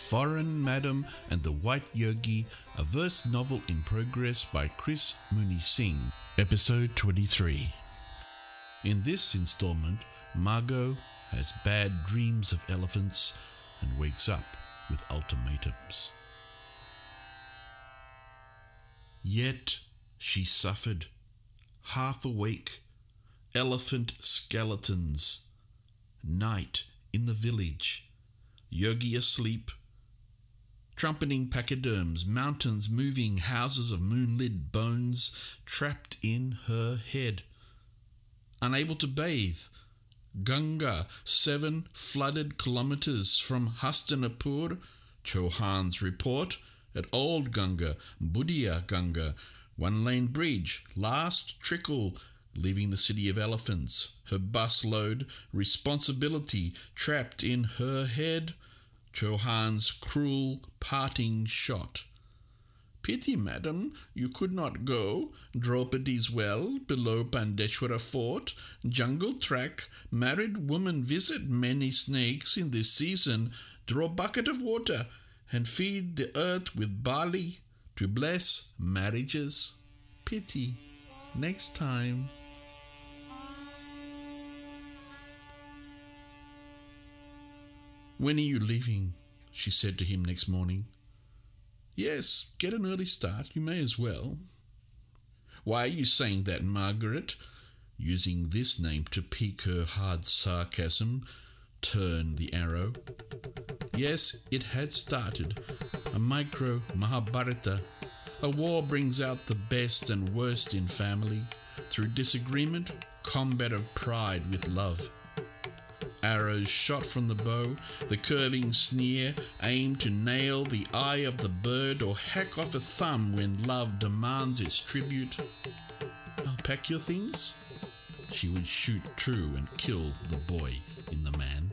Foreign Madam and the White Yogi, a verse novel in progress by Chris Mooney Singh, episode 23. In this installment, Margot has bad dreams of elephants and wakes up with ultimatums. Yet she suffered, half awake, elephant skeletons, night in the village, Yogi asleep, trumpeting pachyderms, mountains moving, houses of moonlit bones trapped in her head. Unable to bathe, Ganga 7 flooded kilometers from Hastinapur, Chauhan's report, at Old Ganga, Budia Ganga, one-lane bridge, last trickle, leaving the city of elephants, her busload, responsibility trapped in her head, Chauhan's cruel parting shot. Pity, madam, you could not go, Draupadi's well, below Pandeshwara fort, jungle track, married woman visit many snakes in this season, draw bucket of water, and feed the earth with barley, to bless marriages. Pity, next time. When are you leaving? She said to him next morning. Yes, get an early start, you may as well. Why are you saying that, Margaret? Using this name to pique her hard sarcasm, turn the arrow. Yes, it had started. A micro Mahabharata. A war brings out the best and worst in family. Through disagreement, combat of pride with love. Arrows shot from the bow, the curving sneer aimed to nail the eye of the bird or hack off a thumb when love demands its tribute. I'll pack your things. She would shoot true and kill the boy in the man.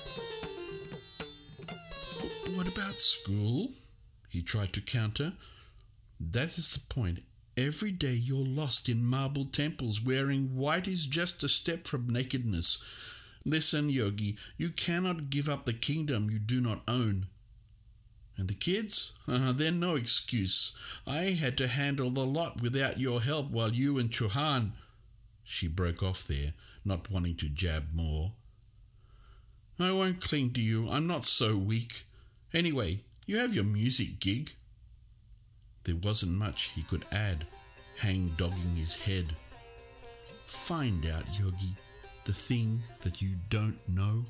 What about school? He tried to counter. That is the point. Every day you're lost in marble temples. Wearing white is just a step from nakedness. Listen, Yogi, you cannot give up the kingdom you do not own. And the kids? They're no excuse. I had to handle the lot without your help while you and Chauhan... She broke off there, not wanting to jab more. I won't cling to you. I'm not so weak. Anyway, you have your music gig. There wasn't much he could add, hang-dogging his head. Find out, Yogi, the thing that you don't know.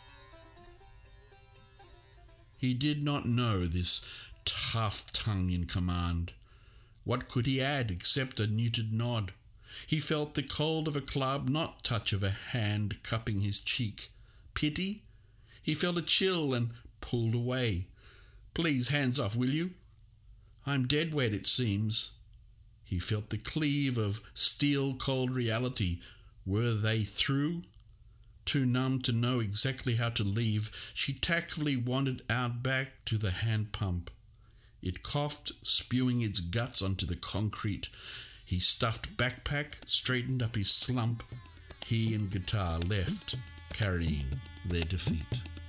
He did not know this tough tongue in command. What could he add except a muted nod? He felt the cold of a club, not touch of a hand cupping his cheek. Pity? He felt a chill and pulled away. Please, hands off, will you? I'm dead wet, it seems. He felt the cleave of steel-cold reality. Were they through? Too numb to know exactly how to leave, she tactfully wandered out back to the hand pump. It coughed, spewing its guts onto the concrete. He stuffed backpack, straightened up his slump. He and guitar left, carrying their defeat.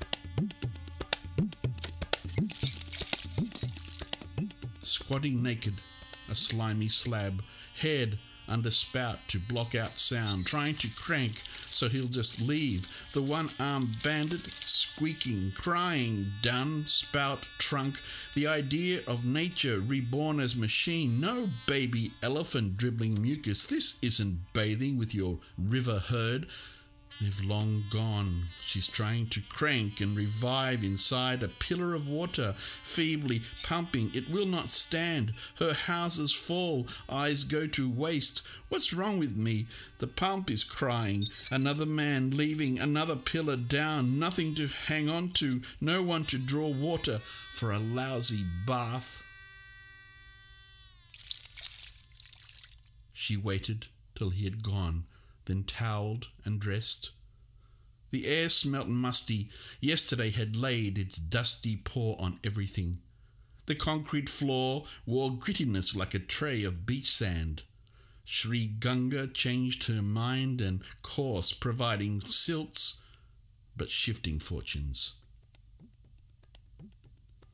Squatting naked, a slimy slab, head under spout to block out sound, trying to crank so he'll just leave. The one-armed bandit squeaking, crying, done, spout, trunk. The idea of nature reborn as machine. No baby elephant dribbling mucus. This isn't bathing with your river herd. They've long gone. She's trying to crank and revive inside a pillar of water, feebly pumping. It will not stand. Her houses fall. Eyes go to waste. What's wrong with me? The pump is crying. Another man leaving. Another pillar down. Nothing to hang on to. No one to draw water for a lousy bath. She waited till he had gone, then toweled and dressed. The air smelt musty. Yesterday had laid its dusty paw on everything. The concrete floor wore grittiness like a tray of beach sand. Sri Ganga changed her mind and course, providing silts but shifting fortunes.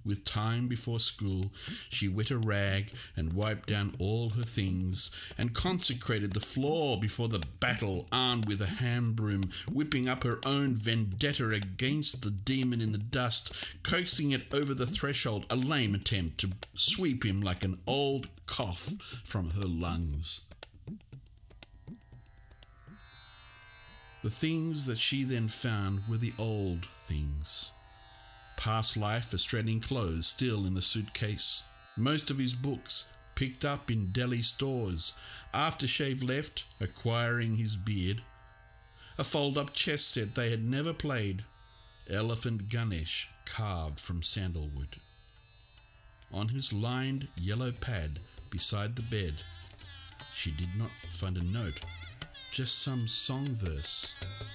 with time before school, she wet a rag and wiped down all her things, and consecrated the floor before the battle, armed with a hand broom, whipping up her own vendetta against the demon in the dust, coaxing it over the threshold, a lame attempt to sweep him like an old cough from her lungs. The things that she then found were the old things. Past life Australian clothes still in the suitcase. Most of his books picked up in deli stores. Aftershave left, acquiring his beard. A fold-up chess set they had never played. Elephant Ganesh carved from sandalwood. On his lined yellow pad beside the bed, she did not find a note, just some song verse.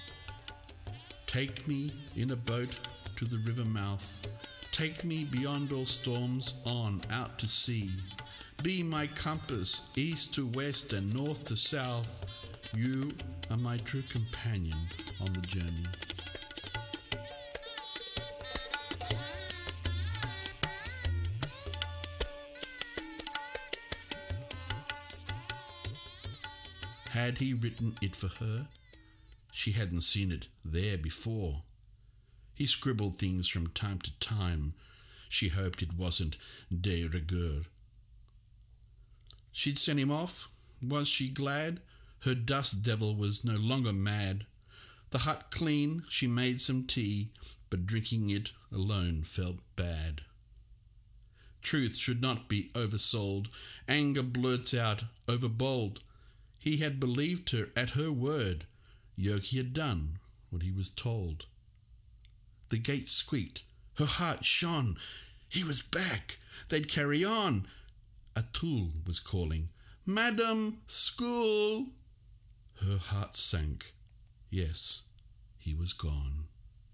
Take me in a boat to the river mouth. Take me beyond all storms on out to sea. Be my compass, east to west and north to south. You are my true companion on the journey. Had he written it for her? She hadn't seen it there before. He scribbled things from time to time. She hoped it wasn't de rigueur. She'd sent him off. Was she glad? Her dust devil was no longer mad. The hut clean, she made some tea, but drinking it alone felt bad. Truth should not be oversold. Anger blurts out, overbold. He had believed her at her word. Yogi had done what he was told. The gate squeaked. Her heart shone. He was back. They'd carry on. Atul was calling, "Madam, school!" Her heart sank. Yes, he was gone.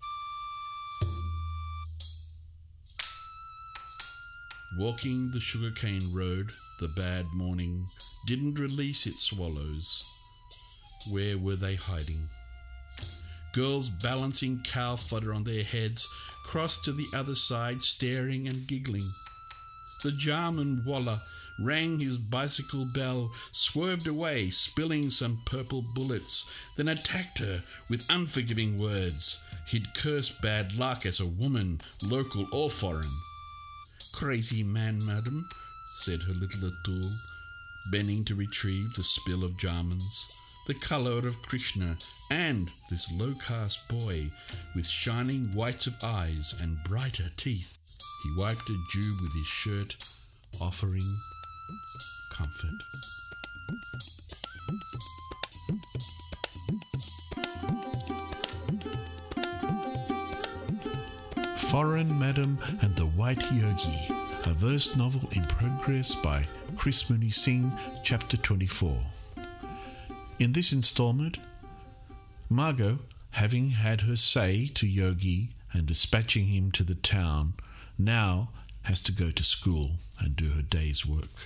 Walking the sugarcane road, the bad morning didn't release its swallows. Where were they hiding? Girls balancing cow fodder on their heads crossed to the other side, staring and giggling. The Jarman Walla rang his bicycle bell, swerved away, spilling some purple bullets, then attacked her with unforgiving words. He'd cursed bad luck as a woman, local or foreign. "Crazy man, madam," said her little Atul, bending to retrieve the spill of Jarmans, the colour of Krishna, and this low-caste boy with shining whites of eyes and brighter teeth. He wiped a dew with his shirt, offering comfort. Foreign Madam and the White Yogi, a verse novel in progress by Chris Mooney Singh, Chapter 24. In this installment, Margot, having had her say to Yogi and dispatching him to the town, now has to go to school and do her day's work.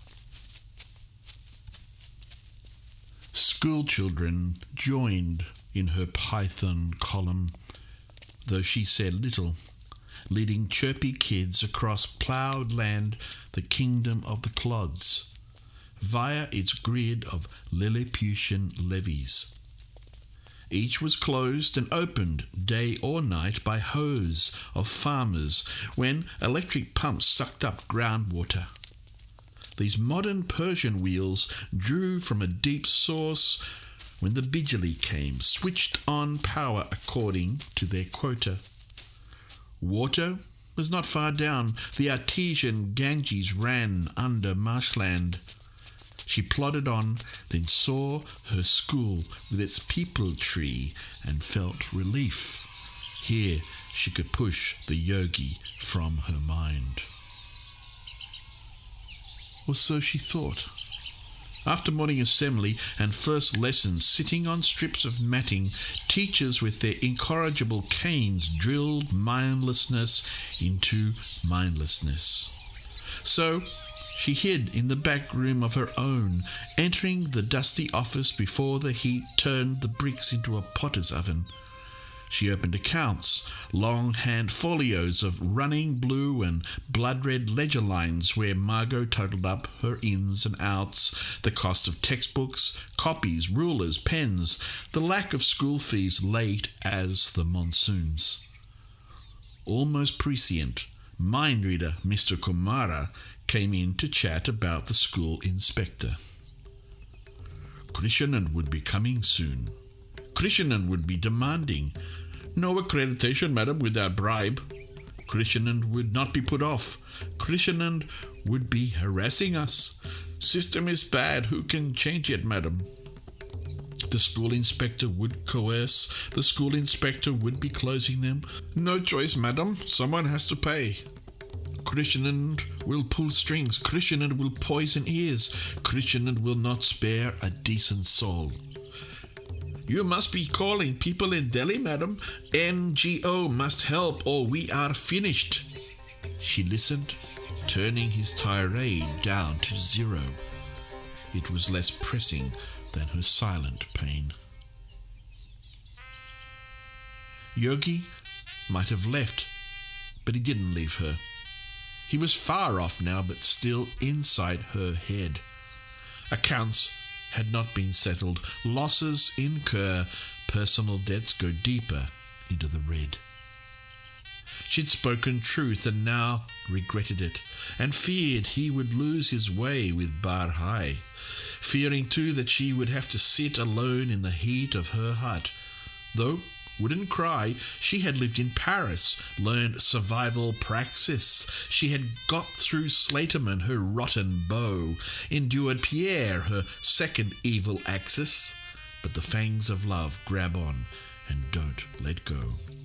School children joined in her Python column, though she said little, leading chirpy kids across ploughed land, the kingdom of the clods, via its grid of Lilliputian levees. Each was closed and opened day or night by hose of farmers when electric pumps sucked up groundwater. These modern Persian wheels drew from a deep source when the Bijli came, switched on power according to their quota. Water was not far down. The artesian Ganges ran under marshland. She plodded on, then saw her school with its peepal tree and felt relief. Here she could push the yogi from her mind. Or so she thought. After morning assembly and first lessons, sitting on strips of matting, teachers with their incorrigible canes drilled mindlessness into mindlessness. So she hid in the back room of her own, entering the dusty office before the heat turned the bricks into a potter's oven. She opened accounts, long-hand folios of running blue and blood-red ledger lines where Margot totalled up her ins and outs, the cost of textbooks, copies, rulers, pens, the lack of school fees late as the monsoons. Almost prescient, mind reader Mr. Kumara came in to chat about the school inspector. Krishanan would be coming soon. Krishanan would be demanding. No accreditation, madam, without bribe. Krishanan would not be put off. Krishanan would be harassing us. System is bad. Who can change it, madam? The school inspector would coerce. The school inspector would be closing them. No choice, madam. Someone has to pay. Krishanan will pull strings. Krishanan will poison ears. Krishanan will not spare a decent soul. You must be calling people in Delhi, madam. NGO must help or we are finished. She listened, turning his tirade down to zero. It was less pressing than her silent pain. Yogi might have left, but he didn't leave her. He was far off now, but still inside her head. Accounts had not been settled. Losses incur. Personal debts go deeper into the red. She'd spoken truth and now regretted it, and feared he would lose his way with Barhai, fearing too that she would have to sit alone in the heat of her hut. Though wouldn't cry, she had lived in Paris, learned survival praxis. She had got through Slaterman, her rotten beau, endured Pierre, her second evil axis. But the fangs of love grab on and don't let go.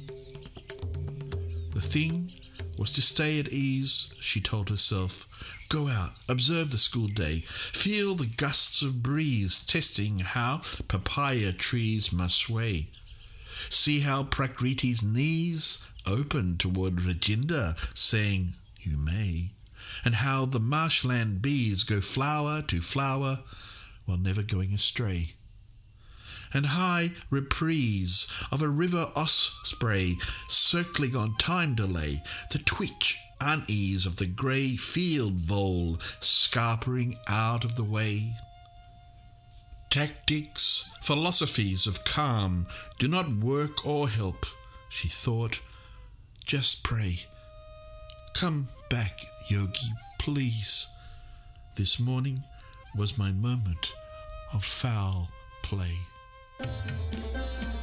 The thing was to stay at ease, she told herself. Go out, observe the school day, feel the gusts of breeze, testing how papaya trees must sway. See how Prakriti's knees open toward Rajinder, saying, you may, and how the marshland bees go flower to flower while never going astray. And high reprise of a river osprey circling on time delay, the twitch, unease of the grey field vole scarpering out of the way. Tactics, philosophies of calm do not work or help, she thought. Just pray. Come back, Yogi, please. This morning was my moment of foul play.